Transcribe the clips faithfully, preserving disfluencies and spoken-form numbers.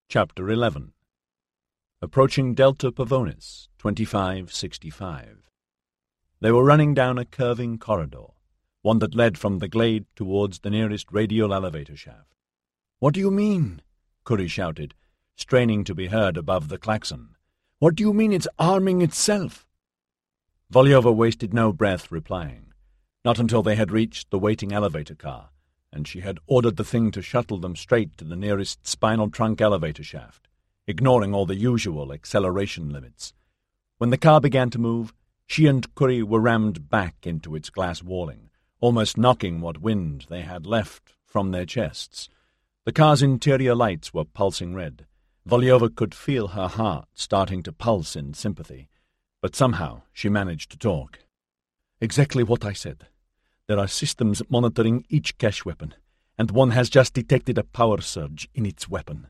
Chapter eleven. Approaching Delta Pavonis, twenty-five sixty-five. They were running down a curving corridor, one that led from the glade towards the nearest radial elevator shaft. "What do you mean?" Curie shouted, straining to be heard above the klaxon. "What do you mean it's arming itself?" Volyova wasted no breath replying, not until they had reached the waiting elevator car, and she had ordered the thing to shuttle them straight to the nearest spinal trunk elevator shaft, ignoring all the usual acceleration limits. When the car began to move, she and Curie were rammed back into its glass walling, almost knocking what wind they had left from their chests. The car's interior lights were pulsing red. Volyova could feel her heart starting to pulse in sympathy, but somehow she managed to talk. "Exactly what I said. There are systems monitoring each cache weapon, and one has just detected a power surge in its weapon."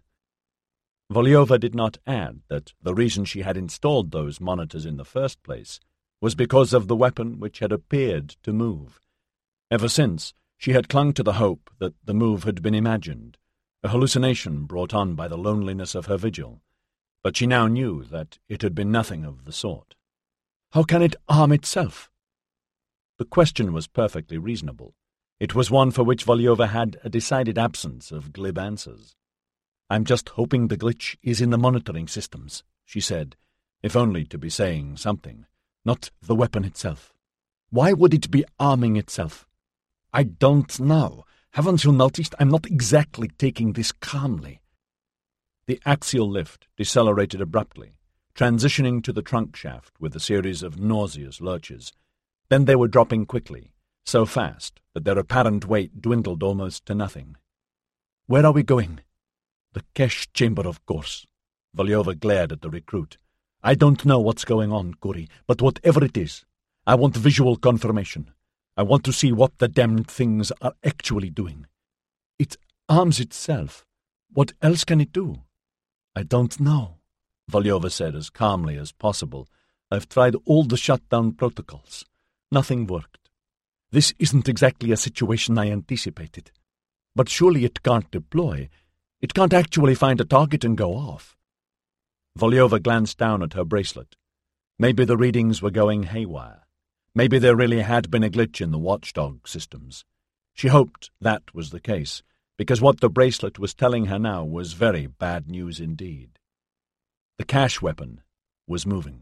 Volyova did not add that the reason she had installed those monitors in the first place was because of the weapon which had appeared to move. Ever since, she had clung to the hope that the move had been imagined, a hallucination brought on by the loneliness of her vigil, but she now knew that it had been nothing of the sort. "How can it arm itself?" The question was perfectly reasonable. It was one for which Volyova had a decided absence of glib answers. "I'm just hoping the glitch is in the monitoring systems," she said, if only to be saying something, not the weapon itself. "Why would it be arming itself?" "I don't know. Haven't you noticed I'm not exactly taking this calmly?" The axial lift decelerated abruptly, transitioning to the trunk shaft with a series of nauseous lurches. Then they were dropping quickly, so fast that their apparent weight dwindled almost to nothing. "Where are we going?" "The cache chamber, of course." Volyova glared at the recruit. "I don't know what's going on, Curie, but whatever it is, I want visual confirmation. I want to see what the damned things are actually doing." "It arms itself. What else can it do?" "I don't know," Volyova said as calmly as possible. "I've tried all the shutdown protocols. Nothing worked. This isn't exactly a situation I anticipated. But surely it can't deploy. It can't actually find a target and go off." Volyova glanced down at her bracelet. Maybe the readings were going haywire. Maybe there really had been a glitch in the watchdog systems. She hoped that was the case, because what the bracelet was telling her now was very bad news indeed. The cache weapon was moving.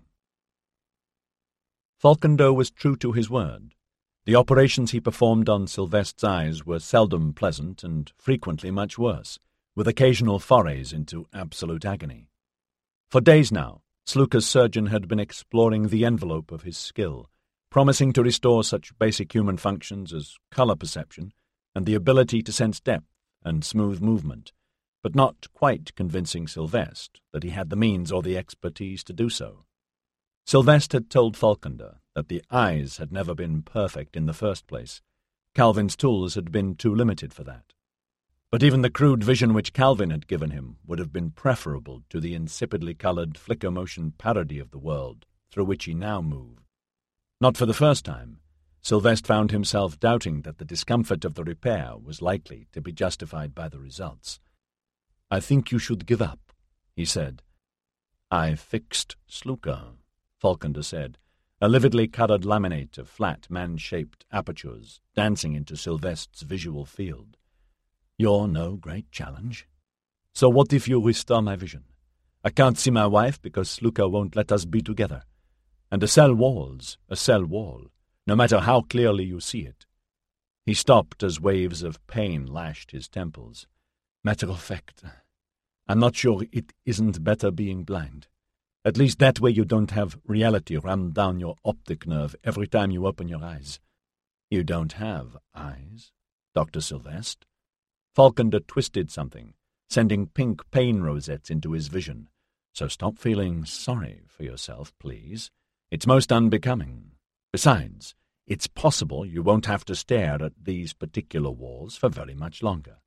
Falconder was true to his word. The operations he performed on Sylveste's eyes were seldom pleasant and frequently much worse, with occasional forays into absolute agony. For days now, Sluka's surgeon had been exploring the envelope of his skill, promising to restore such basic human functions as color perception and the ability to sense depth and smooth movement, but not quite convincing Sylveste that he had the means or the expertise to do so. Sylveste had told Falconder that the eyes had never been perfect in the first place. Calvin's tools had been too limited for that. But even the crude vision which Calvin had given him would have been preferable to the insipidly coloured flicker-motion parody of the world through which he now moved. Not for the first time, Sylveste found himself doubting that the discomfort of the repair was likely to be justified by the results. "I think you should give up," he said. "I fixed Sluka," Falconder said, a lividly coloured laminate of flat, man-shaped apertures dancing into Sylveste's visual field. "You're no great challenge. So what if you restore my vision? I can't see my wife because Sluka won't let us be together. And a cell wall's a cell wall, no matter how clearly you see it." He stopped as waves of pain lashed his temples. "Matter of fact, I'm not sure it isn't better being blind. At least that way you don't have reality ram down your optic nerve every time you open your eyes." "You don't have eyes, Doctor Sylveste?" Falconder twisted something, sending pink pain rosettes into his vision. "So stop feeling sorry for yourself, please. It's most unbecoming. Besides, it's possible you won't have to stare at these particular walls for very much longer."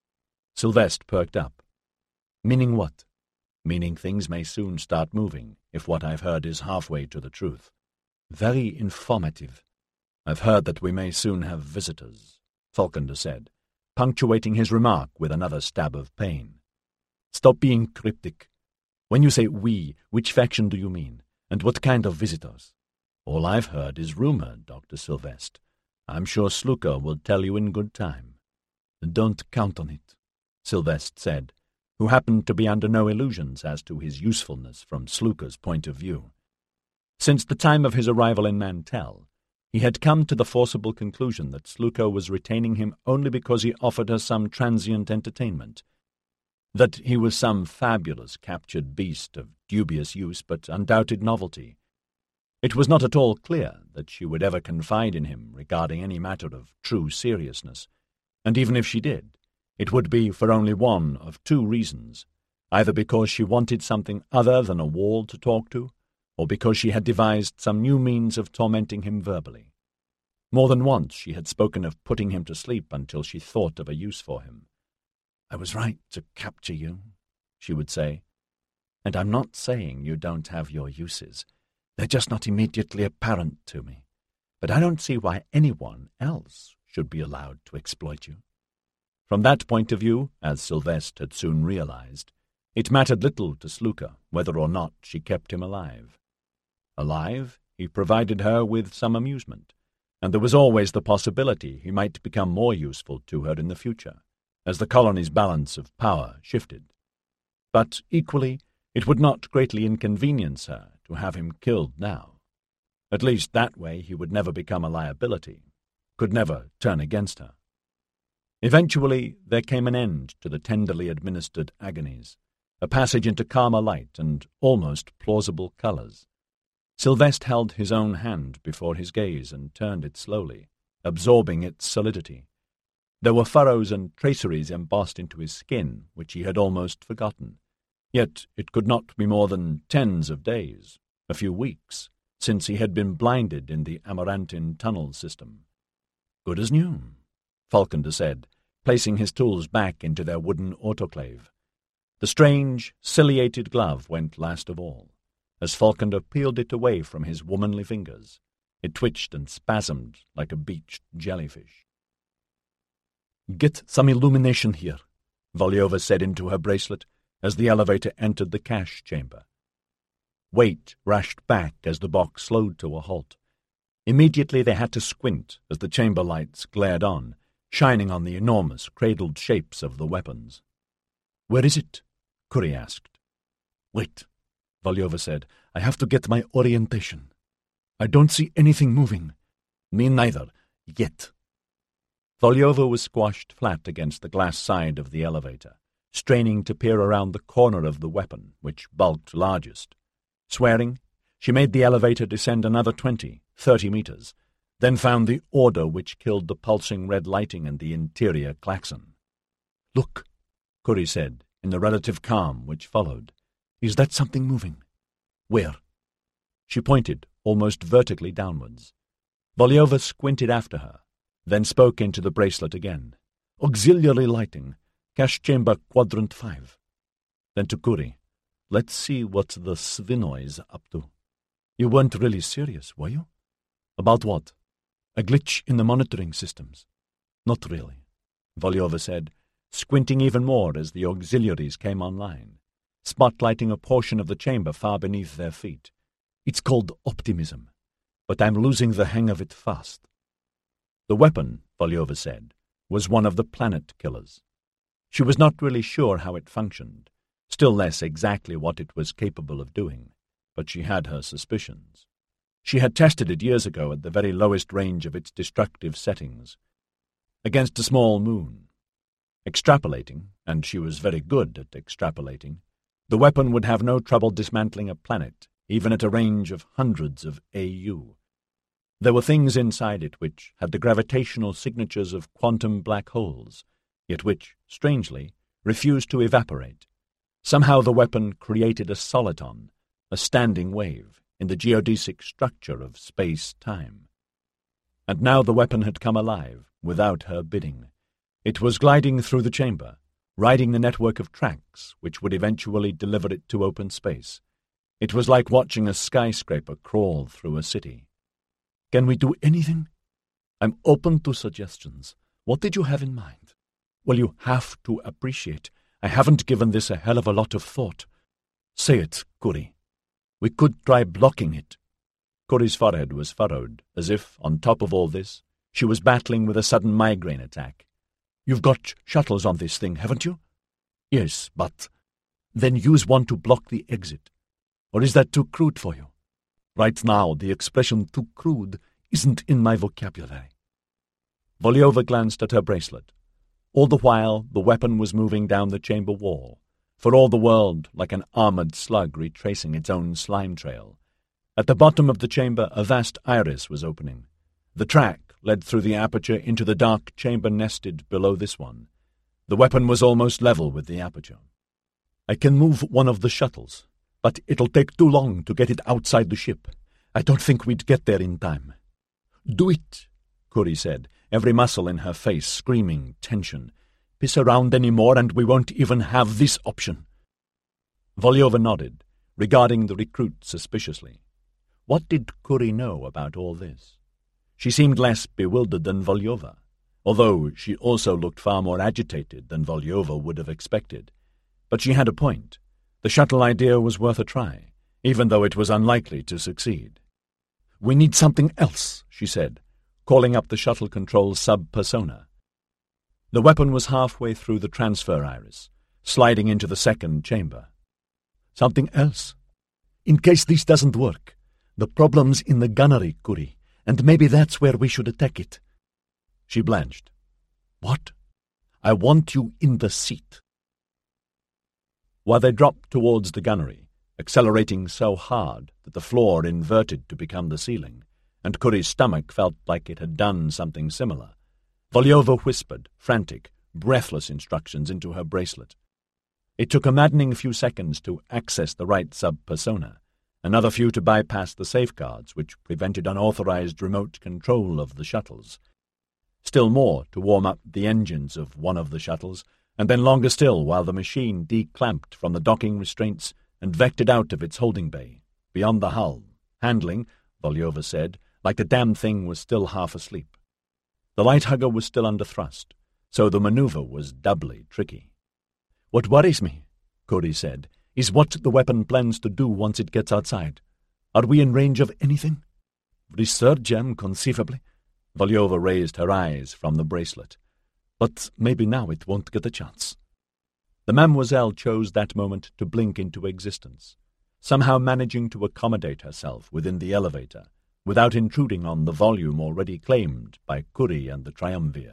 Sylveste perked up. "Meaning what?" "Meaning things may soon start moving, if what I've heard is halfway to the truth." "Very informative." "I've heard that we may soon have visitors," Falconder said, punctuating his remark with another stab of pain. Stop being cryptic. When you say we, which faction do you mean? And what kind of visitors? All I've heard is rumor, Doctor Sylvestre. I'm sure Sluka will tell you in good time. Don't count on it, Sylvestre said, who happened to be under no illusions as to his usefulness from Sluka's point of view. Since the time of his arrival in Mantell, he had come to the forcible conclusion that Sluka was retaining him only because he offered her some transient entertainment, that he was some fabulous captured beast of dubious use but undoubted novelty. It was not at all clear that she would ever confide in him regarding any matter of true seriousness, and even if she did, it would be for only one of two reasons, either because she wanted something other than a wall to talk to, or because she had devised some new means of tormenting him verbally. More than once she had spoken of putting him to sleep until she thought of a use for him. "I was right to capture you," she would say, "and I'm not saying you don't have your uses. They're just not immediately apparent to me. But I don't see why anyone else should be allowed to exploit you." From that point of view, as Sylvestre had soon realized, it mattered little to Sluka whether or not she kept him alive. Alive, he provided her with some amusement, and there was always the possibility he might become more useful to her in the future, as the colony's balance of power shifted. But equally, it would not greatly inconvenience her to have him killed now. At least that way he would never become a liability, could never turn against her. Eventually there came an end to the tenderly administered agonies, a passage into calmer light and almost plausible colours. Sylvestre held his own hand before his gaze and turned it slowly, absorbing its solidity. There were furrows and traceries embossed into his skin which he had almost forgotten. Yet it could not be more than tens of days, a few weeks, since he had been blinded in the Amarantin tunnel system. "Good as new," Falkender said, placing his tools back into their wooden autoclave. The strange, ciliated glove went last of all. As Falkender peeled it away from his womanly fingers, it twitched and spasmed like a beached jellyfish. "Get some illumination here," Volyova said into her bracelet as the elevator entered the cache chamber. Weight rushed back as the box slowed to a halt. Immediately they had to squint as the chamber lights glared on, shining on the enormous cradled shapes of the weapons. "Where is it?" Curry asked. "Wait," Volyova said. "I have to get my orientation. I don't see anything moving. Me neither, yet." Volyova was squashed flat against the glass side of the elevator, straining to peer around the corner of the weapon, which bulked largest. Swearing, she made the elevator descend another twenty, thirty meters, then found the order which killed the pulsing red lighting and the interior klaxon. "Look," Curry said, in the relative calm which followed. "Is that something moving?" "Where?" She pointed, almost vertically downwards. Volyova squinted after her, then spoke into the bracelet again. "Auxiliary lighting, cache chamber quadrant five." Then to Curry, "Let's see what the Svinoy's up to. You weren't really serious, were you?" "About what?" "A glitch in the monitoring systems." "Not really," Volyova said, squinting even more as the auxiliaries came online, spotlighting a portion of the chamber far beneath their feet. "It's called optimism, but I'm losing the hang of it fast." The weapon, Volyova said, was one of the planet killers. She was not really sure how it functioned, still less exactly what it was capable of doing, but she had her suspicions. She had tested it years ago at the very lowest range of its destructive settings, against a small moon. Extrapolating, and she was very good at extrapolating, the weapon would have no trouble dismantling a planet, even at a range of hundreds of A U. There were things inside it which had the gravitational signatures of quantum black holes, yet which, strangely, refused to evaporate. Somehow the weapon created a soliton, a standing wave, in the geodesic structure of space-time. And now the weapon had come alive, without her bidding. It was gliding through the chamber, riding the network of tracks which would eventually deliver it to open space. It was like watching a skyscraper crawl through a city. "Can we do anything?" "I'm open to suggestions. What did you have in mind?" "Well, you have to appreciate I haven't given this a hell of a lot of thought. Say it, Kuri. We could try blocking it. Kuri's forehead was furrowed, as if, on top of all this, she was battling with a sudden migraine attack. You've got shuttles on this thing, haven't you? Yes, but... Then use one to block the exit. Or is that too crude for you? Right now, the expression too crude isn't in my vocabulary. Volyova glanced at her bracelet. All the while, the weapon was moving down the chamber wall, for all the world like an armored slug retracing its own slime trail. At the bottom of the chamber, a vast iris was opening. The track led through the aperture into the dark chamber nested below this one. The weapon was almost level with the aperture. I can move one of the shuttles, but it'll take too long to get it outside the ship. I don't think we'd get there in time. Do it, Kuri said, every muscle in her face screaming tension. Piss around any more and we won't even have this option. Volyova nodded, regarding the recruit suspiciously. What did Kuri know about all this? She seemed less bewildered than Volyova, although she also looked far more agitated than Volyova would have expected. But she had a point. The shuttle idea was worth a try, even though it was unlikely to succeed. We need something else, she said, calling up the shuttle control sub-persona. The weapon was halfway through the transfer iris, sliding into the second chamber. Something else? In case this doesn't work, the problem's in the gunnery, Kuri, and maybe that's where we should attack it. She blanched. What? I want you in the seat. While they dropped towards the gunnery, accelerating so hard that the floor inverted to become the ceiling, and Kuri's stomach felt like it had done something similar, Volyova whispered, frantic, breathless instructions into her bracelet. It took a maddening few seconds to access the right sub-persona, another few to bypass the safeguards which prevented unauthorized remote control of the shuttles, still more to warm up the engines of one of the shuttles, and then longer still while the machine declamped from the docking restraints and vectored out of its holding bay, beyond the hull, handling, Volyova said, like the damn thing was still half asleep. The light hugger was still under thrust, so the maneuver was doubly tricky. What worries me, Kuri said, is what the weapon plans to do once it gets outside. Are we in range of anything? Resurgam, conceivably. Volyova raised her eyes from the bracelet. But maybe now it won't get a chance. The Mademoiselle chose that moment to blink into existence, somehow managing to accommodate herself within the elevator, without intruding on the volume already claimed by Kuri and the Triumvir.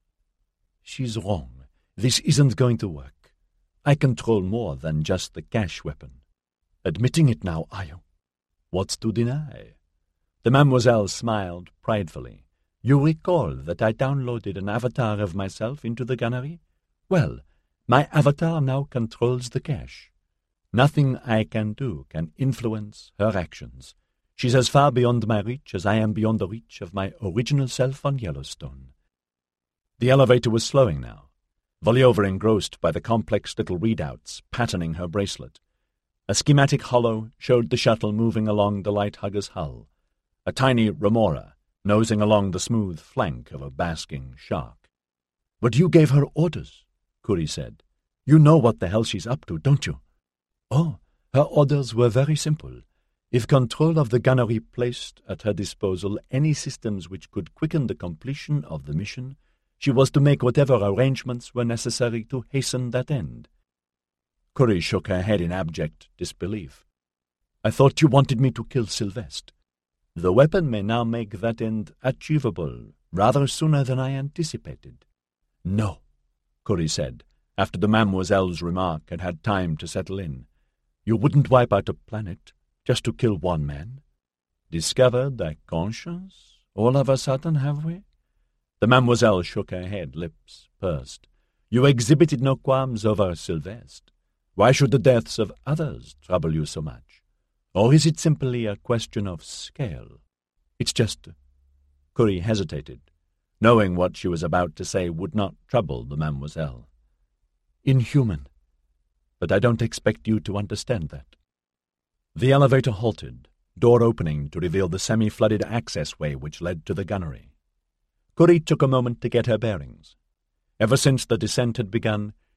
She's wrong. This isn't going to work. I control more than just the cash weapon. Admitting it now, are you? What's to deny? The Mademoiselle smiled pridefully. You recall that I downloaded an avatar of myself into the gunnery? Well, my avatar now controls the cache. Nothing I can do can influence her actions. She's as far beyond my reach as I am beyond the reach of my original self on Yellowstone. The elevator was slowing now, Volyova engrossed by the complex little readouts patterning her bracelet. A schematic holo showed the shuttle moving along the light hugger's hull, a tiny remora nosing along the smooth flank of a basking shark. But you gave her orders, Kuri said. You know what the hell she's up to, don't you? Oh, her orders were very simple. If control of the gunnery placed at her disposal any systems which could quicken the completion of the mission, she was to make whatever arrangements were necessary to hasten that end. Kuri shook her head in abject disbelief. I thought you wanted me to kill Sylvestre. The weapon may now make that end achievable rather sooner than I anticipated. No, Kuri said, after the Mademoiselle's remark had had time to settle in. You wouldn't wipe out a planet just to kill one man. Discovered a conscience all of a sudden, have we? The Mademoiselle shook her head, lips pursed. You exhibited no qualms over Sylvestre. Why should the deaths of others trouble you so much? Or is it simply a question of scale? It's just... Kuri hesitated, knowing what she was about to say would not trouble the Mademoiselle. Inhuman. But I don't expect you to understand that. The elevator halted, door opening to reveal the semi-flooded access-way which led to the gunnery. Kuri took a moment to get her bearings. Ever since the descent had begun,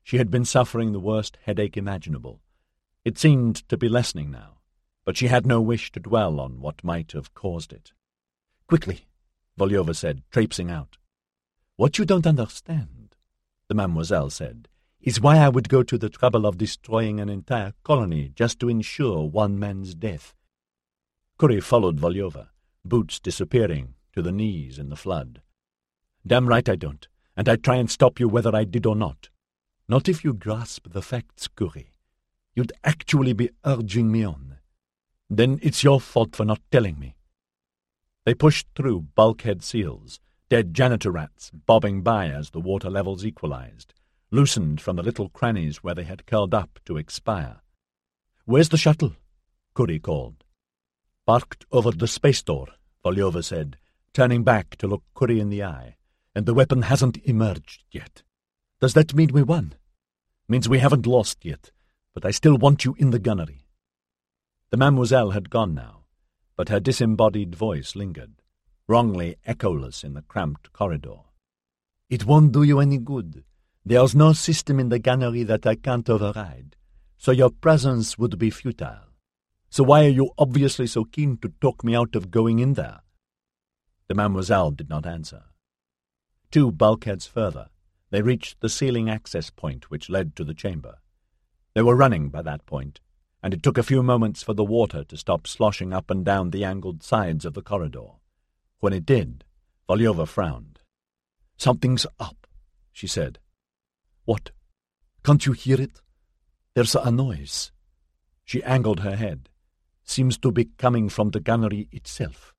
She had been suffering the worst headache imaginable. It seemed to be lessening now, but she had no wish to dwell on what might have caused it. "Quickly," Volyova said, traipsing out. "What you don't understand," the mademoiselle said, "is why I would go to the trouble of destroying an entire colony just to ensure one man's death." Kuri followed Volyova, boots disappearing to the knees in the flood. "Damn right I don't, and I'd try and stop you whether I did or not. Not if you grasp the facts, Kuri. You'd actually be urging me on. Then it's your fault for not telling me." They pushed through bulkhead seals, dead janitor rats bobbing by as the water levels equalized, loosened from the little crannies where they had curled up to expire. "Where's the shuttle?" Kuri called. "Parked over the space door," Volyova said, turning back to look Kuri in the eye, "and the weapon hasn't emerged yet. Does that mean we won? Means we haven't lost yet, but I still want you in the gunnery." The mademoiselle had gone now, but her disembodied voice lingered, wrongly echoless in the cramped corridor. "It won't do you any good. There's no system in the gunnery that I can't override, so your presence would be futile. So why are you obviously so keen to talk me out of going in there?" The mademoiselle did not answer. Two bulkheads further, they reached the ceiling access point which led to the chamber. They were running by that point, and it took a few moments for the water to stop sloshing up and down the angled sides of the corridor. When it did, Volyova frowned. "Something's up," she said. "What? Can't you hear it? There's a noise." She angled her head. "Seems to be coming from the gunnery itself."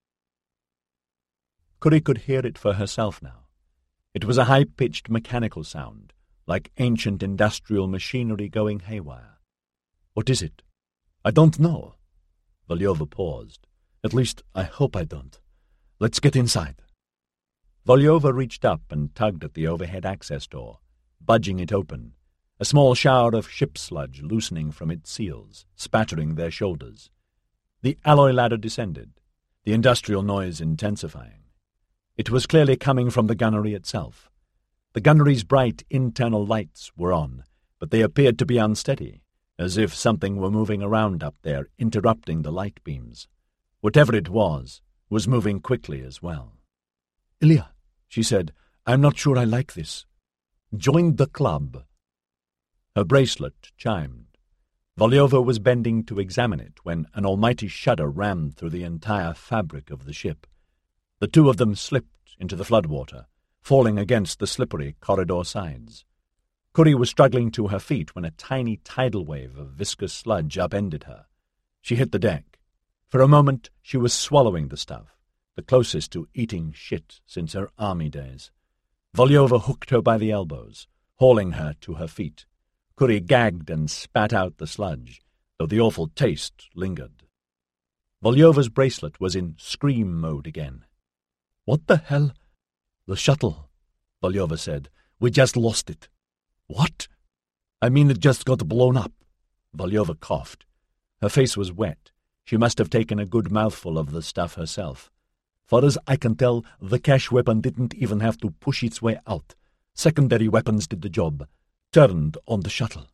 Kuri could hear it for herself now. It was a high-pitched mechanical sound, like ancient industrial machinery going haywire. "What is it?" "I don't know." Volyova paused. "At least, I hope I don't. Let's get inside." Volyova reached up and tugged at the overhead access door, budging it open, a small shower of ship sludge loosening from its seals, spattering their shoulders. The alloy ladder descended, the industrial noise intensifying. It was clearly coming from the gunnery itself. The gunnery's bright internal lights were on, but they appeared to be unsteady, as if something were moving around up there, interrupting the light beams. Whatever it was, was moving quickly as well. "Ilya," she said, "I'm not sure I like this. Join the club." Her bracelet chimed. Volyova was bending to examine it when an almighty shudder rammed through the entire fabric of the ship. The two of them slipped into the floodwater, falling against the slippery corridor sides. Kuri was struggling to her feet when a tiny tidal wave of viscous sludge upended her. She hit the deck. For a moment she was swallowing the stuff, the closest to eating shit since her army days. Volyova hooked her by the elbows, hauling her to her feet. Kuri gagged and spat out the sludge, though the awful taste lingered. Volyova's bracelet was in scream mode again. "What the hell?" "The shuttle," Volyova said. "We just lost it." "What?" "I mean it just got blown up." Volyova coughed. Her face was wet. She must have taken a good mouthful of the stuff herself. "Far as I can tell, the cache weapon didn't even have to push its way out. Secondary weapons did the job, turned on the shuttle."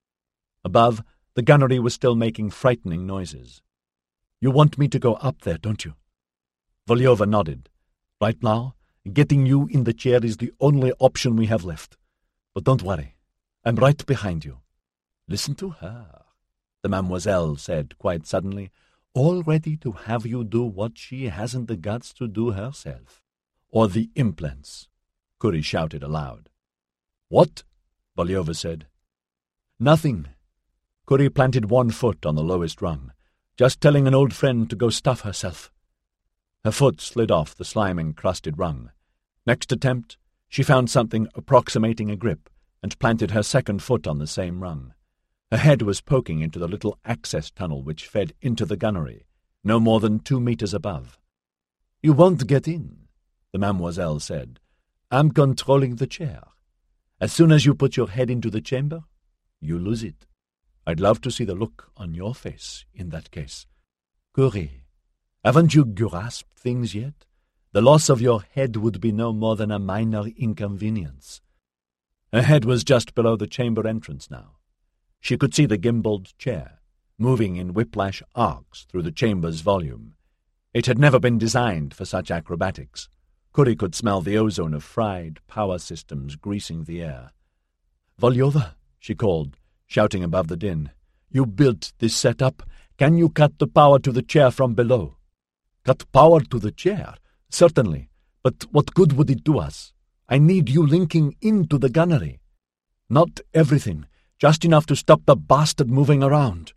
Above, the gunnery was still making frightening noises. "You want me to go up there, don't you?" Volyova nodded. "Right now, getting you in the chair is the only option we have left. But don't worry, I'm right behind you." "Listen to her," the mademoiselle said quite suddenly, "all ready to have you do what she hasn't the guts to do herself." "Or the implants," Kuri shouted aloud. "What?" Volyova said. "Nothing." Kuri planted one foot on the lowest rung, just telling an old friend to go stuff herself. Her foot slid off the slime-encrusted rung. Next attempt, she found something approximating a grip and planted her second foot on the same rung. Her head was poking into the little access tunnel which fed into the gunnery, no more than two meters above. "You won't get in," the mademoiselle said. "I'm controlling the chair. As soon as you put your head into the chamber, you lose it. I'd love to see the look on your face in that case. Kuri, haven't you grasped things yet? The loss of your head would be no more than a minor inconvenience." Her head was just below the chamber entrance now. She could see the gimbaled chair, moving in whiplash arcs through the chamber's volume. It had never been designed for such acrobatics. Kuri could smell the ozone of fried power systems greasing the air. "Volyova," she called, shouting above the din. "You built this setup. Can you cut the power to the chair from below?" "Cut power to the chair? Certainly. But what good would it do us? I need you linking into the gunnery." "Not everything. Just enough to stop the bastard moving around."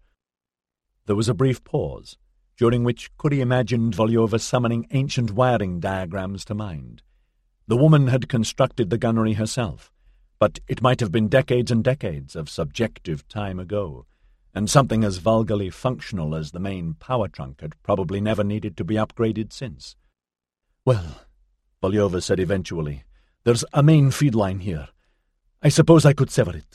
There was a brief pause, during which Kuri imagined Volyova summoning ancient wiring diagrams to mind. The woman had constructed the gunnery herself, but it might have been decades and decades of subjective time ago, and something as vulgarly functional as the main power trunk had probably never needed to be upgraded since. "Well," Volyova said eventually, "there's a main feed line here. I suppose I could sever it."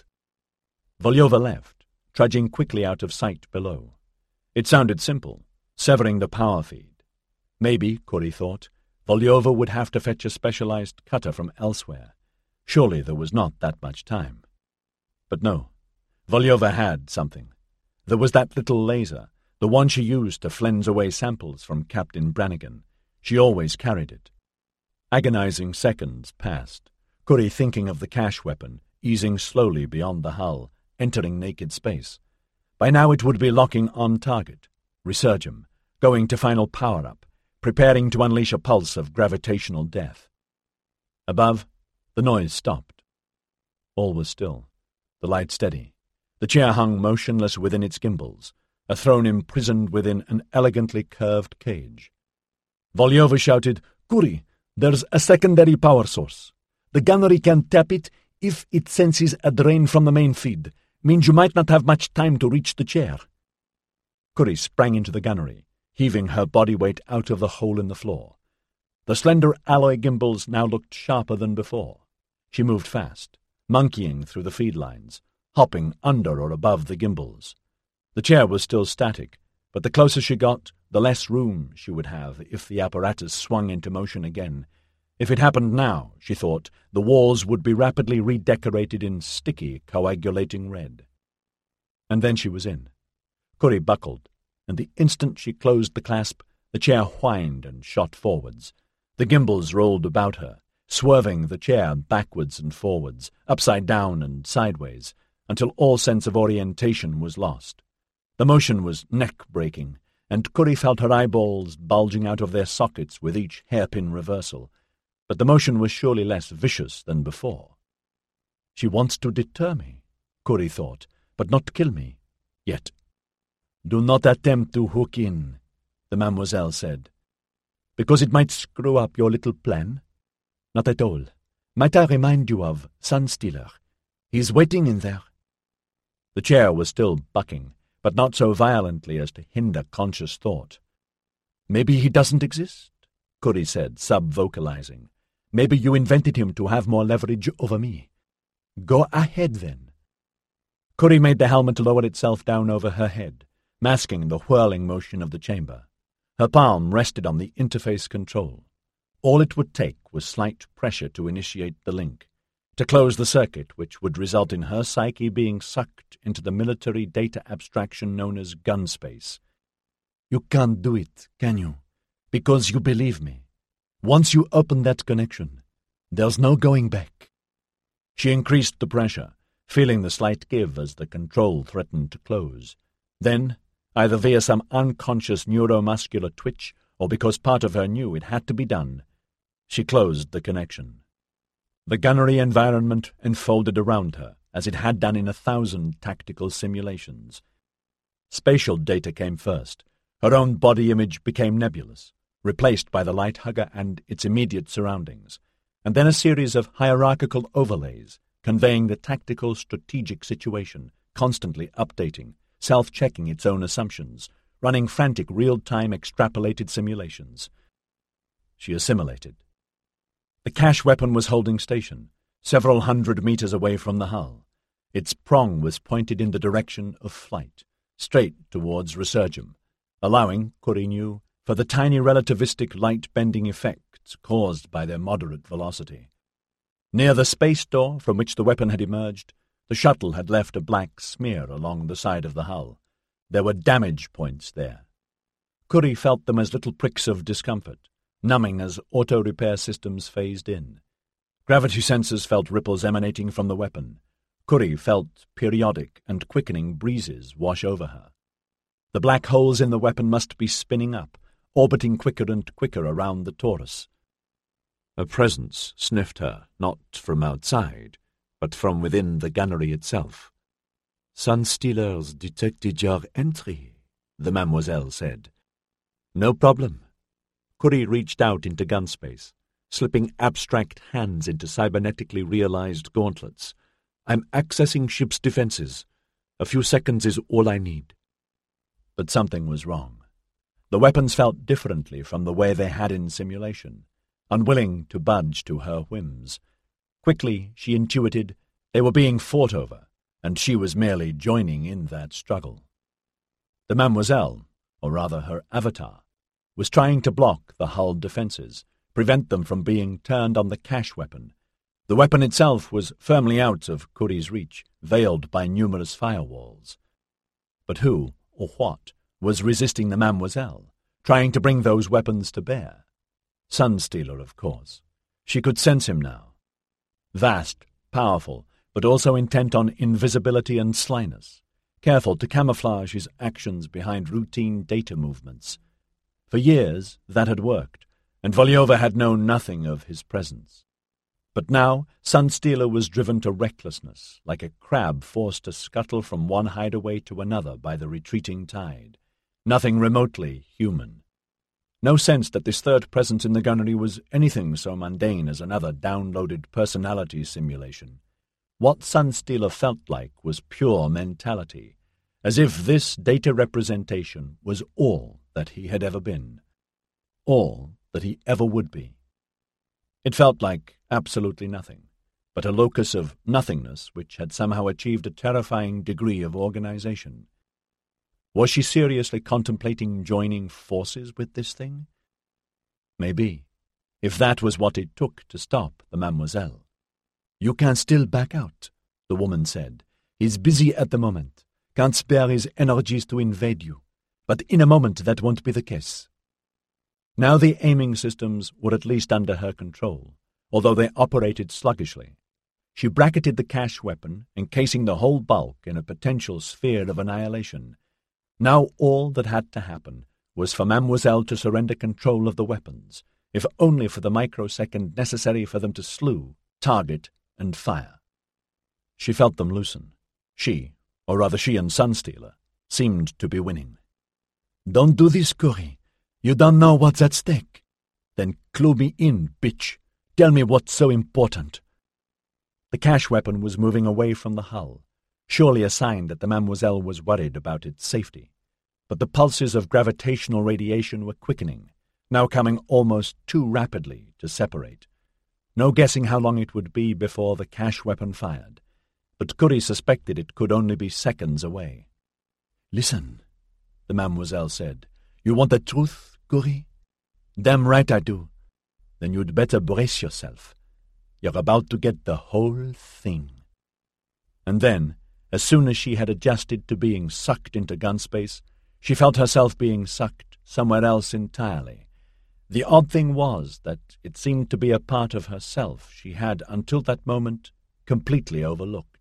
Volyova left, trudging quickly out of sight below. It sounded simple, severing the power feed. Maybe, Kuri thought, Volyova would have to fetch a specialized cutter from elsewhere. Surely there was not that much time. But no, Volyova had something. There was that little laser, the one she used to flens away samples from Captain Brannigan. She always carried it. Agonizing seconds passed, Kuri thinking of the cash weapon, easing slowly beyond the hull, entering naked space. By now it would be locking on target, Resurgam, going to final power-up, preparing to unleash a pulse of gravitational death. Above, the noise stopped. All was still, the light steady. The chair hung motionless within its gimbals, a throne imprisoned within an elegantly curved cage. Volyova shouted, "Kuri, there's a secondary power source. The gunnery can tap it if it senses a drain from the main feed. Means you might not have much time to reach the chair." Kuri sprang into the gunnery, heaving her body weight out of the hole in the floor. The slender alloy gimbals now looked sharper than before. She moved fast, monkeying through the feed lines, hopping under or above the gimbals. The chair was still static, but the closer she got, the less room she would have if the apparatus swung into motion again. If it happened now, she thought, the walls would be rapidly redecorated in sticky, coagulating red. And then she was in. Kuri buckled, and the instant she closed the clasp, the chair whined and shot forwards. The gimbals rolled about her, swerving the chair backwards and forwards, upside down and sideways, until all sense of orientation was lost. The motion was neck-breaking, and Kuri felt her eyeballs bulging out of their sockets with each hairpin reversal. But the motion was surely less vicious than before. "She wants to deter me," Kuri thought, "but not kill me. Yet." "Do not attempt to hook in," the mademoiselle said. "Because it might screw up your little plan?" "Not at all. Might I remind you of Sunstealer? He's waiting in there." The chair was still bucking, but not so violently as to hinder conscious thought. "Maybe he doesn't exist," Kuri said, sub-vocalizing. "Maybe you invented him to have more leverage over me. Go ahead, then." Kuri made the helmet lower itself down over her head, masking the whirling motion of the chamber. Her palm rested on the interface control. All it would take was slight pressure to initiate the link, to close the circuit which would result in her psyche being sucked into the military data abstraction known as gun space. "You can't do it, can you? Because you believe me. Once you open that connection, there's no going back." She increased the pressure, feeling the slight give as the control threatened to close. Then, either via some unconscious neuromuscular twitch or because part of her knew it had to be done, she closed the connection. The gunnery environment enfolded around her, as it had done in a thousand tactical simulations. Spatial data came first. Her own body image became nebulous, replaced by the light hugger and its immediate surroundings, and then a series of hierarchical overlays, conveying the tactical strategic situation, constantly updating, self-checking its own assumptions, running frantic real-time extrapolated simulations. She assimilated. The cash weapon was holding station, several hundred meters away from the hull. Its prong was pointed in the direction of flight, straight towards Resurgam, allowing, Kuri knew, for the tiny relativistic light-bending effects caused by their moderate velocity. Near the space door from which the weapon had emerged, the shuttle had left a black smear along the side of the hull. There were damage points there. Curie felt them as little pricks of discomfort, numbing as auto-repair systems phased in. Gravity sensors felt ripples emanating from the weapon. Curie felt periodic and quickening breezes wash over her. The black holes in the weapon must be spinning up, orbiting quicker and quicker around the torus. A presence sniffed her, not from outside, but from within the gunnery itself. "Sunstealers detected your entry," the mademoiselle said. "No problem." Curie reached out into gun space, slipping abstract hands into cybernetically realized gauntlets. "I'm accessing ship's defenses. A few seconds is all I need." But something was wrong. The weapons felt differently from the way they had in simulation, unwilling to budge to her whims. Quickly, she intuited they were being fought over, and she was merely joining in that struggle. The mademoiselle, or rather her avatar, was trying to block the hull defenses, prevent them from being turned on the cash weapon. The weapon itself was firmly out of Curie's reach, veiled by numerous firewalls. But who, or what, was resisting the mademoiselle, trying to bring those weapons to bear? Sunstealer, of course. She could sense him now. Vast, powerful, but also intent on invisibility and slyness, careful to camouflage his actions behind routine data movements. For years that had worked, and Volyova had known nothing of his presence. But now Sunstealer was driven to recklessness, like a crab forced to scuttle from one hideaway to another by the retreating tide. Nothing remotely human. No sense that this third presence in the gunnery was anything so mundane as another downloaded personality simulation. What Sunstealer felt like was pure mentality, as if this data representation was all that he had ever been, all that he ever would be. It felt like absolutely nothing, but a locus of nothingness which had somehow achieved a terrifying degree of organization. Was she seriously contemplating joining forces with this thing? Maybe, if that was what it took to stop the mademoiselle. "You can still back out," the woman said. "He's busy at the moment, can't spare his energies to invade you, but in a moment that won't be the case." Now the aiming systems were at least under her control, although they operated sluggishly. She bracketed the cash weapon, encasing the whole bulk in a potential sphere of annihilation. Now all that had to happen was for Mademoiselle to surrender control of the weapons, if only for the microsecond necessary for them to slew, target, and fire. She felt them loosen. She, or rather she and Sunstealer, seemed to be winning. "Don't do this, Curie. You don't know what's at stake." "Then clue me in, bitch. Tell me what's so important." The cash weapon was moving away from the hull, surely a sign that the mademoiselle was worried about its safety. But the pulses of gravitational radiation were quickening, now coming almost too rapidly to separate. No guessing how long it would be before the cash weapon fired, but Curie suspected it could only be seconds away. "Listen," the mademoiselle said. "You want the truth, Curie?" "Damn right I do." "Then you'd better brace yourself. You're about to get the whole thing." And then, as soon as she had adjusted to being sucked into gun space, she felt herself being sucked somewhere else entirely. The odd thing was that it seemed to be a part of herself she had, until that moment, completely overlooked.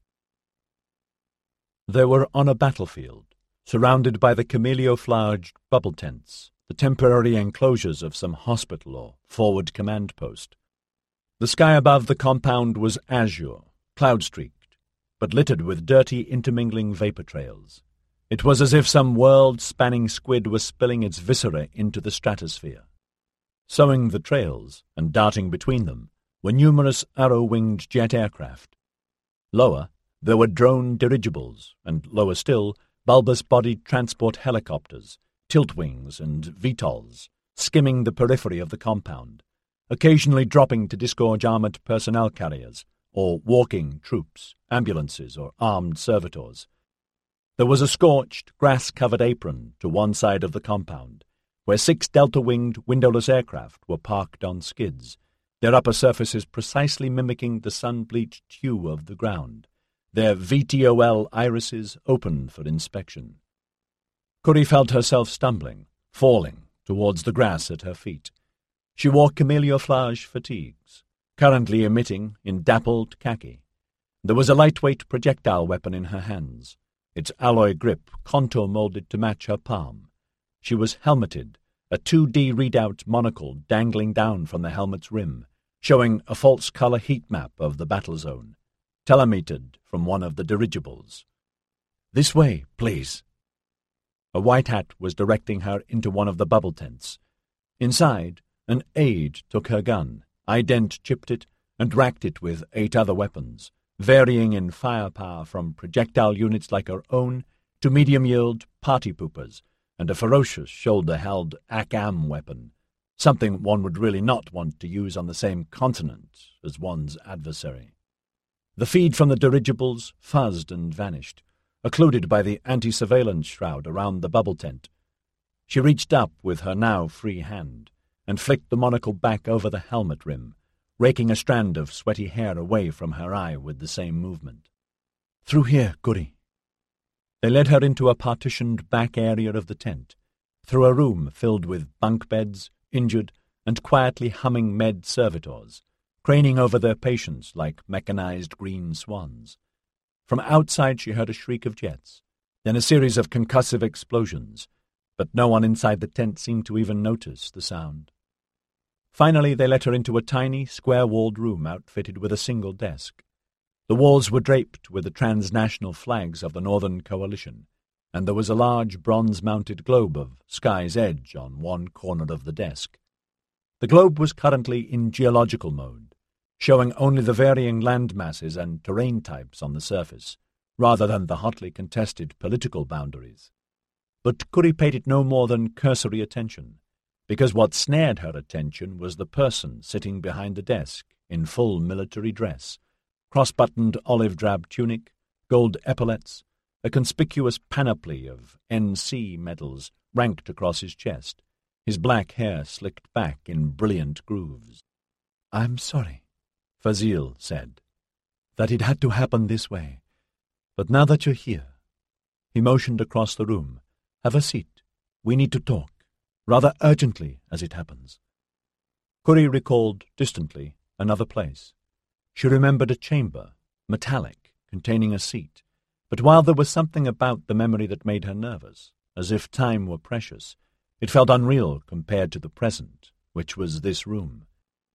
They were on a battlefield, surrounded by the camellioflaged bubble tents, the temporary enclosures of some hospital or forward command post. The sky above the compound was azure, cloud-streaked, but littered with dirty intermingling vapor trails. It was as if some world-spanning squid was spilling its viscera into the stratosphere. Sowing the trails and darting between them were numerous arrow-winged jet aircraft. Lower, there were drone dirigibles, and lower still, bulbous-bodied transport helicopters, tilt-wings and V TOLs, skimming the periphery of the compound, occasionally dropping to disgorge armored personnel carriers, or walking troops, ambulances, or armed servitors. There was a scorched, grass-covered apron to one side of the compound, where six delta-winged, windowless aircraft were parked on skids, their upper surfaces precisely mimicking the sun-bleached hue of the ground, their V T O L irises open for inspection. Curie felt herself stumbling, falling, towards the grass at her feet. She wore camouflage fatigues, currently emitting in dappled khaki. There was a lightweight projectile weapon in her hands, its alloy grip contour-molded to match her palm. She was helmeted, a two D readout monocle dangling down from the helmet's rim, showing a false-color heat map of the battle zone, telemetered from one of the dirigibles. "This way, please." A white hat was directing her into one of the bubble tents. Inside, an aide took her gun, ident-chipped it, and racked it with eight other weapons, varying in firepower from projectile units like her own to medium-yield party poopers, and a ferocious shoulder-held A C A M weapon, something one would really not want to use on the same continent as one's adversary. The feed from the dirigibles fuzzed and vanished, occluded by the anti-surveillance shroud around the bubble tent. She reached up with her now free hand and flicked the monocle back over the helmet rim, raking a strand of sweaty hair away from her eye with the same movement. "Through here, Curie." They led her into a partitioned back area of the tent, through a room filled with bunk beds, injured, and quietly humming med servitors, craning over their patients like mechanized green swans. From outside she heard a shriek of jets, then a series of concussive explosions, but no one inside the tent seemed to even notice the sound. Finally they let her into a tiny, square-walled room outfitted with a single desk. The walls were draped with the transnational flags of the Northern Coalition, and there was a large bronze-mounted globe of Sky's Edge on one corner of the desk. The globe was currently in geological mode, showing only the varying land masses and terrain types on the surface, rather than the hotly contested political boundaries. But Curie paid it no more than cursory attention, because what snared her attention was the person sitting behind the desk in full military dress, cross-buttoned olive-drab tunic, gold epaulets, a conspicuous panoply of N C medals ranked across his chest, his black hair slicked back in brilliant grooves. "I'm sorry," Fazil said, "that it had to happen this way. But now that you're here," he motioned across the room, "have a seat. We need to talk, rather urgently as it happens." Curie recalled, distantly, another place. She remembered a chamber, metallic, containing a seat, but while there was something about the memory that made her nervous, as if time were precious, it felt unreal compared to the present, which was this room.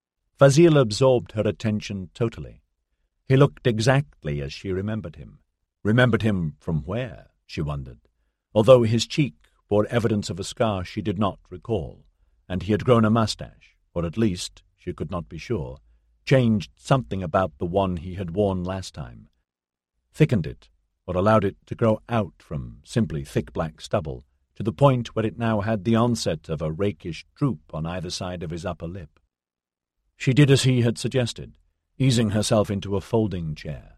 Fazil absorbed her attention totally. He looked exactly as she remembered him. Remembered him from where, she wondered, although his cheek bore evidence of a scar she did not recall, and he had grown a mustache, or at least, she could not be sure, changed something about the one he had worn last time, thickened it, or allowed it to grow out from simply thick black stubble, to the point where it now had the onset of a rakish droop on either side of his upper lip. She did as he had suggested, easing herself into a folding chair.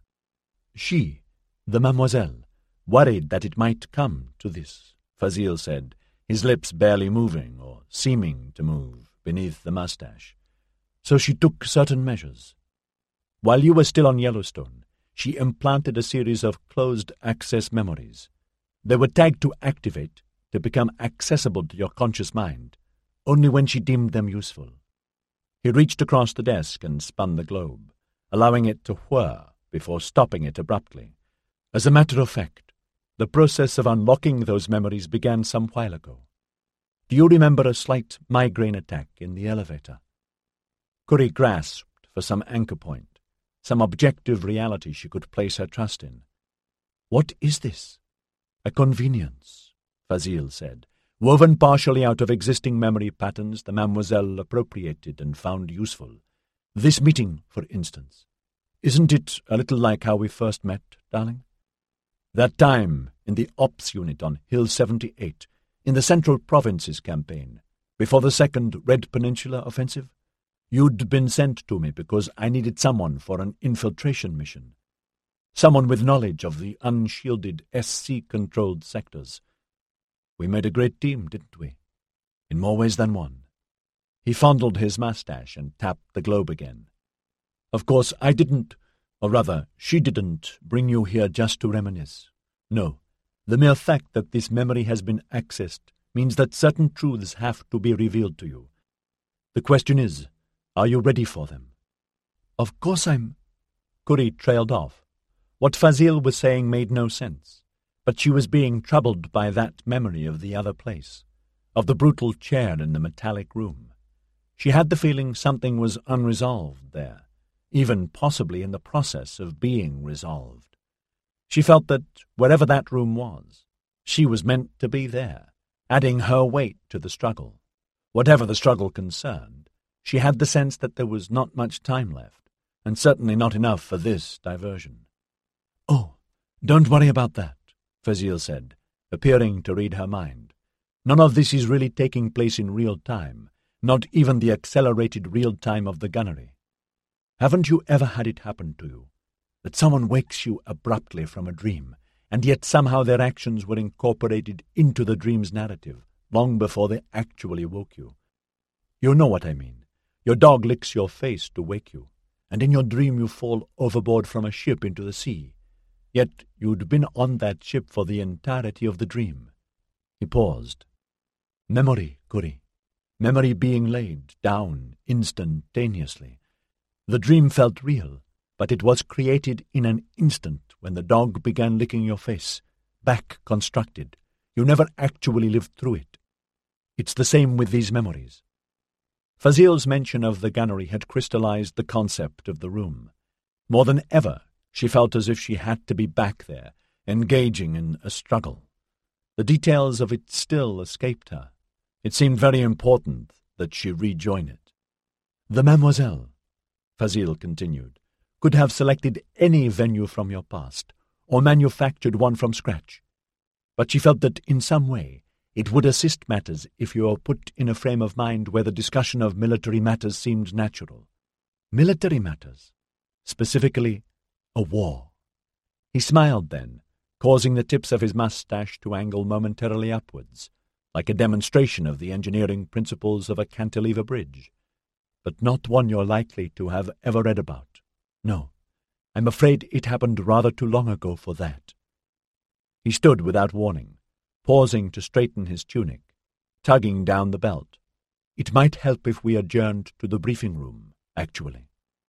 She, the mademoiselle, worried that it might come to this, Fazil said, his lips barely moving, or seeming to move, beneath the mustache. So she took certain measures. While you were still on Yellowstone, she implanted a series of closed-access memories. They were tagged to activate, to become accessible to your conscious mind, only when she deemed them useful. He reached across the desk and spun the globe, allowing it to whir before stopping it abruptly. As a matter of fact, the process of unlocking those memories began some while ago. Do you remember a slight migraine attack in the elevator? Curie grasped for some anchor point, some objective reality she could place her trust in. What is this? A convenience, Fazil said, woven partially out of existing memory patterns the mademoiselle appropriated and found useful. This meeting, for instance. Isn't it a little like how we first met, darling? That time in the ops unit on Hill seventy-eight, in the Central Provinces campaign, before the second Red Peninsula offensive? You'd been sent to me because I needed someone for an infiltration mission. Someone with knowledge of the unshielded S C-controlled sectors. We made a great team, didn't we? In more ways than one. He fondled his mustache and tapped the globe again. "Of course, I didn't, or rather, she didn't, bring you here just to reminisce. No, the mere fact that this memory has been accessed means that certain truths have to be revealed to you. The question is, are you ready for them?" "Of course I'm—" Kuri trailed off. What Fazil was saying made no sense, but she was being troubled by that memory of the other place, of the brutal chair in the metallic room. She had the feeling something was unresolved there, even possibly in the process of being resolved. She felt that, wherever that room was, she was meant to be there, adding her weight to the struggle. Whatever the struggle concerned, she had the sense that there was not much time left, and certainly not enough for this diversion. "Oh, don't worry about that," Fazil said, appearing to read her mind. "None of this is really taking place in real time, not even the accelerated real time of the gunnery. Haven't you ever had it happen to you, that someone wakes you abruptly from a dream, and yet somehow their actions were incorporated into the dream's narrative long before they actually woke you? You know what I mean. Your dog licks your face to wake you, and in your dream you fall overboard from a ship into the sea. Yet you'd been on that ship for the entirety of the dream." He paused. "Memory, Kuri. Memory being laid down instantaneously. The dream felt real, but it was created in an instant when the dog began licking your face, back constructed. You never actually lived through it. It's the same with these memories." Fazil's mention of the gunnery had crystallized the concept of the room. More than ever, she felt as if she had to be back there, engaging in a struggle. The details of it still escaped her. It seemed very important that she rejoin it. "The Mademoiselle," Fazil continued, "could have selected any venue from your past, or manufactured one from scratch. But she felt that, in some way, it would assist matters if you were put in a frame of mind where the discussion of military matters seemed natural. Military matters. Specifically, a war." He smiled then, causing the tips of his mustache to angle momentarily upwards, like a demonstration of the engineering principles of a cantilever bridge. "But not one you're likely to have ever read about. No, I'm afraid it happened rather too long ago for that." He stood without warning, pausing to straighten his tunic, tugging down the belt. "It might help if we adjourned to the briefing room, actually."